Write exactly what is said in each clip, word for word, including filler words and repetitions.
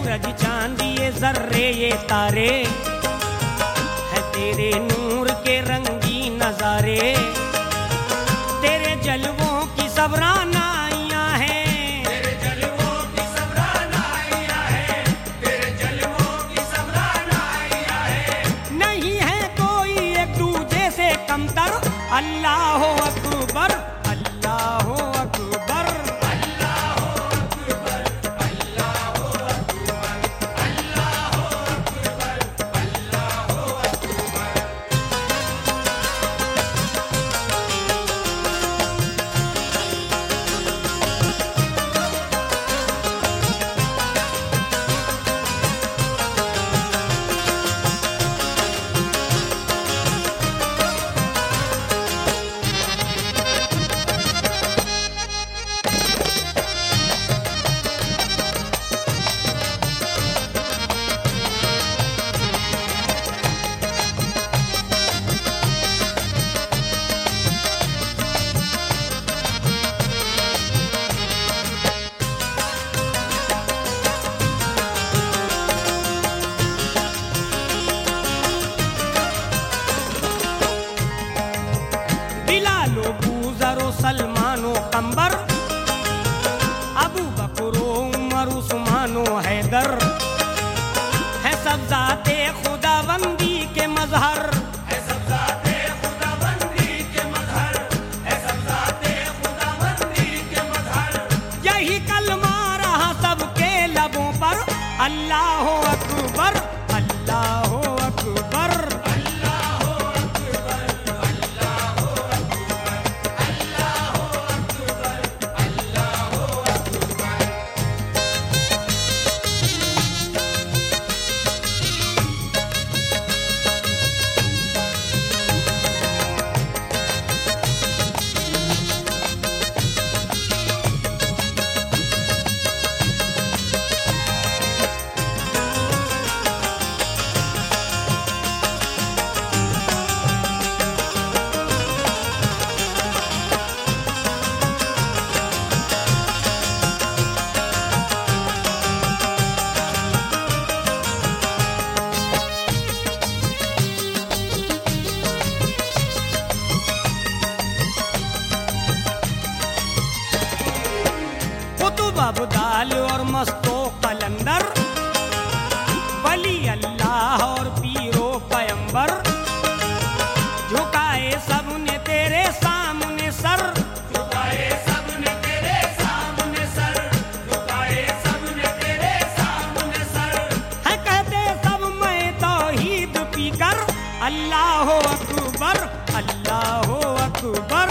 सूरज चांद ये जर्रे ये तारे है तेरे नूर के रंगी नजारे, तेरे जलवों की सब रानाइयां हैं, तेरे जलवों की सब रानाइयां हैं, तेरे जलवों की सब रानाइयां हैं। नहीं है कोई एक दूजे से कमतर, अल्लाह अकबर अल्लाह अकबर। बिलालो बूजरो सलमानो कंबर, अबू बकरो उमर उस्मानो हैदर, है सब जाते खुदाबंदी के मजहर, है सब ज़ाते खुदाबंदी के मजहर, है सब ज़ाते खुदाबंदी के मजहर। यही कलमा रहा सबके लबों पर, अल्लाह अकबर अल्लाह अकबर। अब्दाल और मस्तो कलंदर, वली अल्लाह और पीरो पैगंबर, झुकाए सबने तेरे सामने सर, झुकाए सबने तेरे सामने सर, झुकाए सबने तेरे सामने सर। है कहते सब मैं तौहीद पीकर, अल्लाह अकबर अल्लाह अकबर।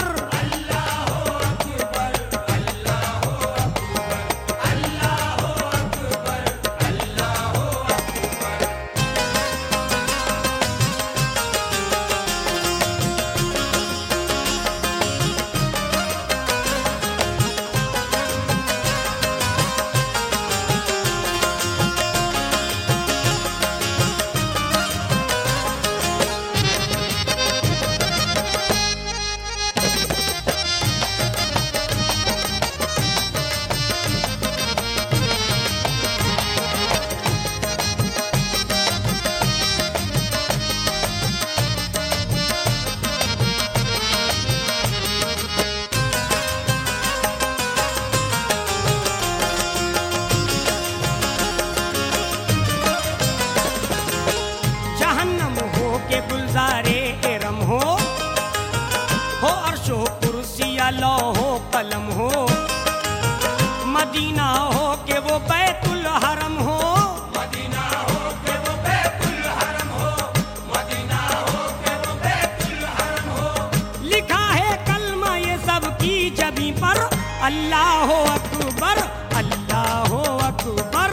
लौहो कलम हो, मदीना हो के वो बैतुल हरम हो, मदीना हो के वो बैतुल हरम हो, मदीना हो के वो बैतुल हरम हो। लिखा है कलमा ये सब की जबी पर, अल्लाह अकबर अल्लाह अकबर।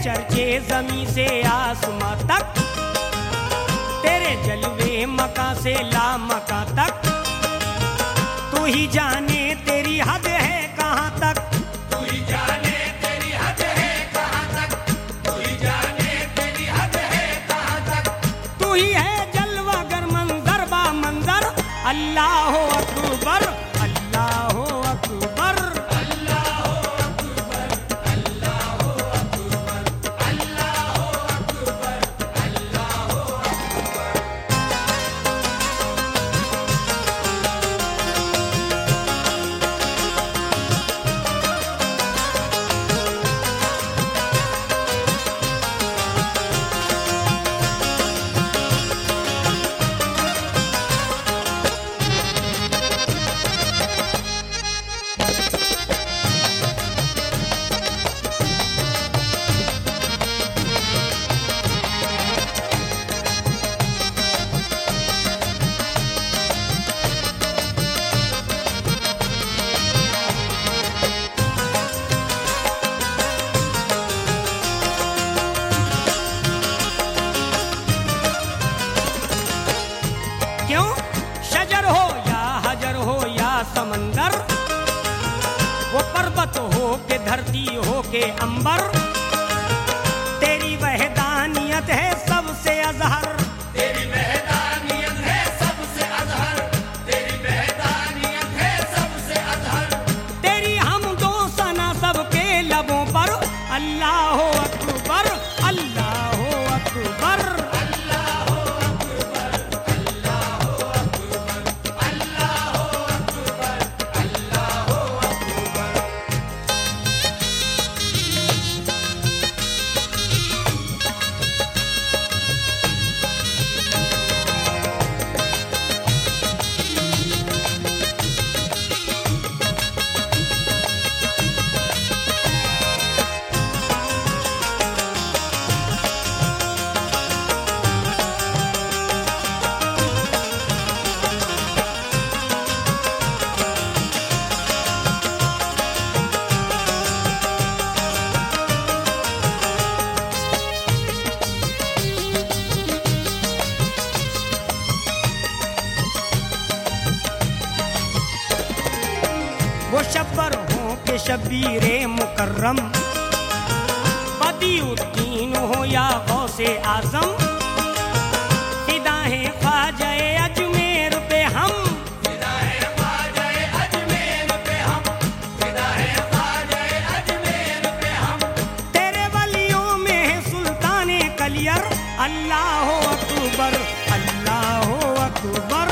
चर्चे जमी से आसमां तक, तेरे जलवे मका से ला मका तक, तू ही जाने तेरी हद है कहाँ तक, तू ही जाने तेरी हद है कहाँ तक, तू ही जाने तेरी हद है कहाँ तक। तू ही है जलवागर मंजर बा मंजर, अल्लाह अकबर अल्लाह अकबर। क्यों शजर हो या हजर हो या समंदर, वो पर्वत हो के धरती हो के अंबर, तेरी वहदानियत है सबसे अजहर, तेरी वहदानियत है सबसे अजहर, तेरी वहदानियत है सबसे अजहर। तेरी हमदो सना सबके लबों पर, अल्लाह अकबर अल्लाह अकबर। वो शब्बर हो के शबीरे मुकर्रम, बदिउद्दीन हो या गौसे आजम, फिदा है ख्वाजाए अजमेर पे हम, फिदा है ख्वाजाए अजमेर पे हम, फिदा है ख्वाजाए अजमेर पे हम। तेरे वलियों में है सुल्ताने कलियर, अल्लाह अकबर अल्लाह अकबर।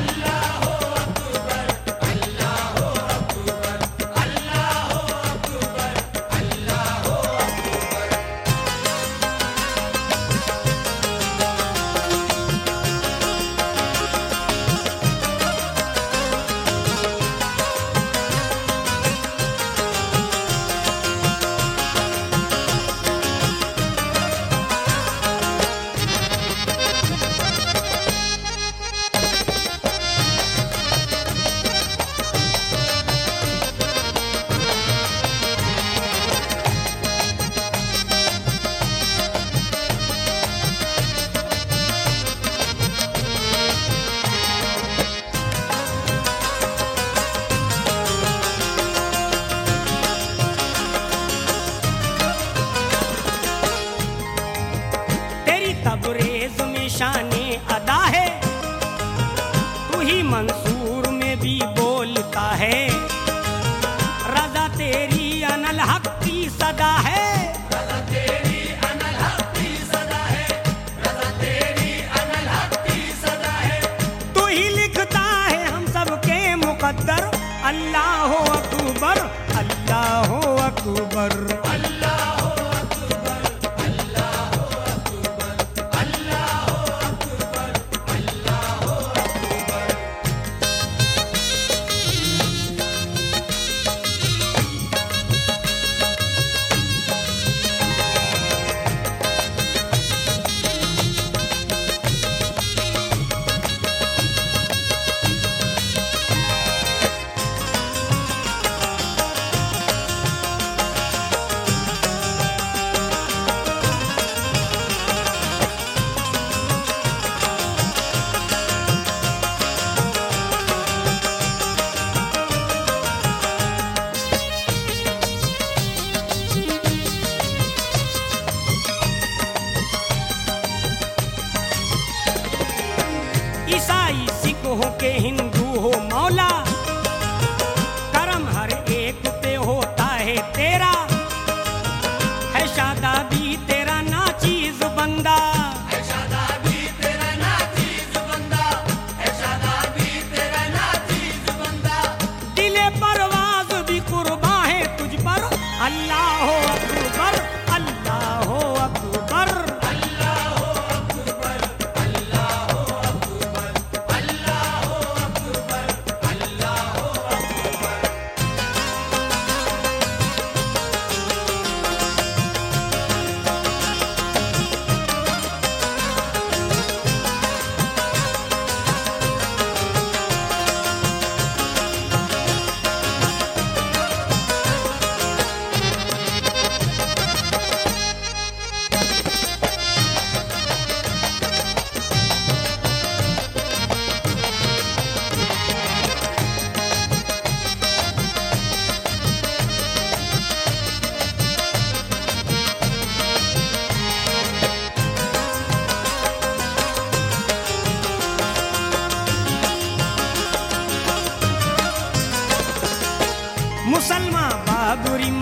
तबरेज में शाने अदा है, तू ही मंसूर में भी बोलता है, रज़ा तेरी अनल हक की सदा है, रज़ा तेरी अनल हक की सदा है, रज़ा तेरी अनल हक की सदा है। तू ही लिखता है हम सबके मुकद्दर, अल्लाह अकबर अल्लाह अकबर। अल्लाह अकबर अल्लाह अकबर अल्लाह अकबर।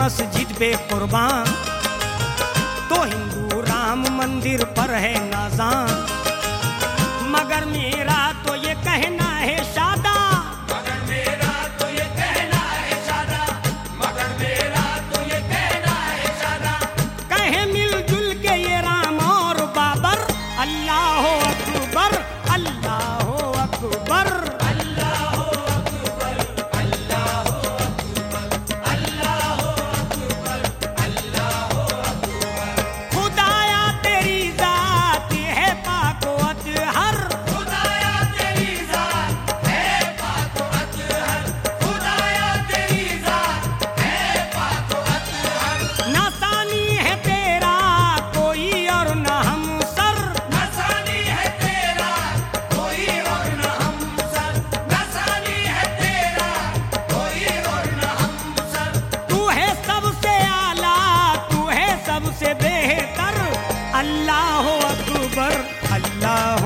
मस्जिद पे कुर्बान, तो हिंदू राम मंदिर पर है नाज़ान। मगर मेरा तो ये कहना है शादा, मगर मेरा तो ये कहना है शादा, मगर मेरा तो ये कहना है शादा। कहे मिलजुल के ये राम और बाबर, अल्लाह अकबर अल्लाह अकबर। खुदाया तेरी जात है पाक व अतहर, खुदाया तेरी जात है पाक व अतहर, खुदाया तेरी जात है पाक व अतहर। ना सानी है तेरा कोई और न हमसर, न सानी है तेरा कोई और न हमसर, न सानी है तेरा कोई और न हमसर। तू है सबसे आला तू है सबसे बेहतर, अल्लाह अकबर अल्लाह